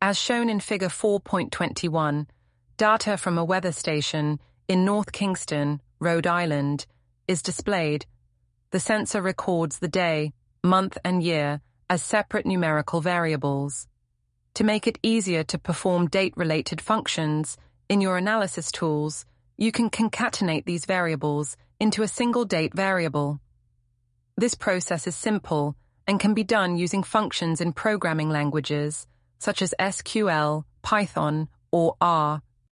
As shown in Figure 4.21, data from a weather station in North Kingston, Rhode Island, is displayed. The sensor records the day, month, and year as separate numerical variables. To make it easier to perform date-related functions in your analysis tools, you can concatenate these variables into a single date variable. This process is simple and can be done using functions in programming languages such as SQL, Python, or R.